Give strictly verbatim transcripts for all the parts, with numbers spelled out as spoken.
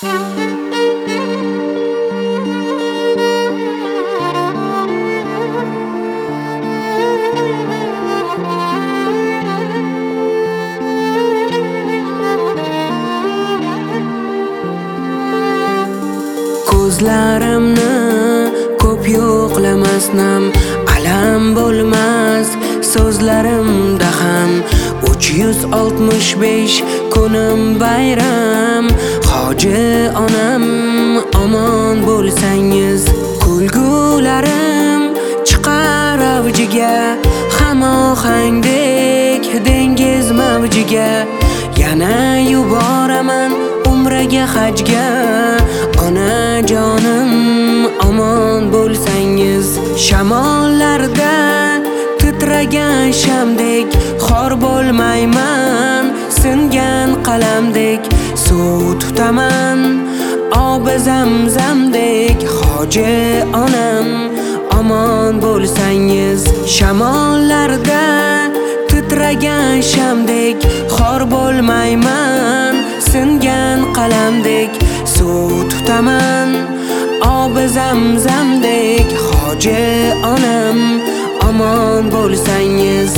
Ko'zlarimni ko'p yo'qlamasnam, alam bo'lmas so'zlarimda ham. uch yuz oltmish besh kunim bayram, Hoji onam omon bo'lsangiz. Kulgularim chiqar avjiga, hamohangdek dengiz mavjiga. Yana yuboraman umraga, hajga. Onajonim omon bo'lsangiz. Shamollarda titragan shamdek xor bo'lmayman, singan qalamdek suv tutaman, obi zamzamdek. Hoji onam omon bo'lsangiz. Shamollarda titragan shamdek xor bo'lmayman, singan qalamdek suv tutaman, obi zamzamdek. Hoji onam omon bo'lsangiz.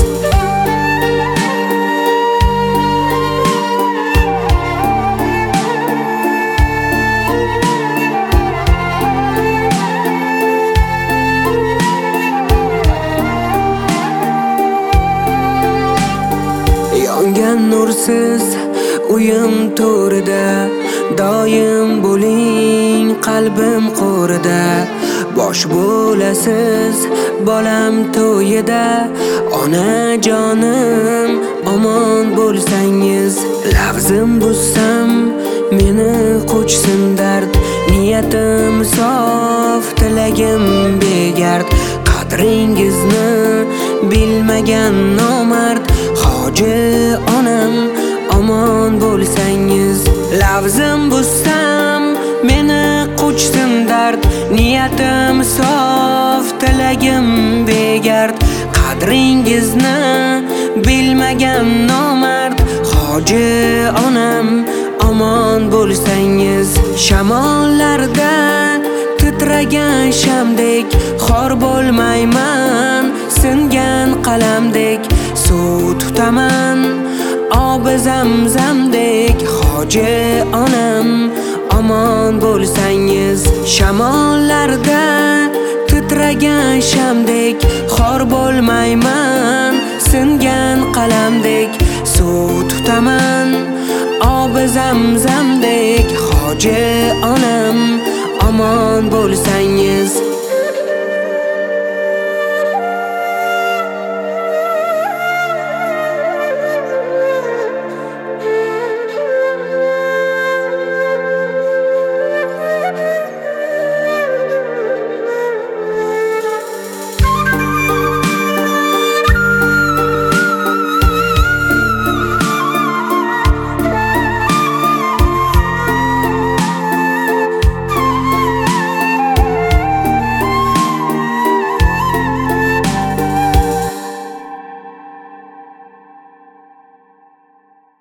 Yongan nursiz uyim to'rida, doim bo'ling qalbim qo'rida. Bosh bo'lasiz bolam to'yida, onajonim omon bo'lsangiz. Lafzim bussam meni qo'chsin dard, niyatim sof tilagim begard. Qadringizni bilmagan nomard, Hoji onam omon bo'lsangiz. Lafzim bussam meni qo'chsin dard, niyatim sof tilagim begard. Qadringizni bilmagan nomard, Hoji onam omon bo'lsangiz. Shamollarda titragan shamdek xor bo'lmayman, singan qalamdek suv tutaman, obi zamzamdek. Hoji onam omon bo'lsangiz. Shamollarda titragan shamdek xor bo'lmayman, singan qalamdek suv tutaman, obi zamzamdek. Hoji onam omon bo'lsangiz.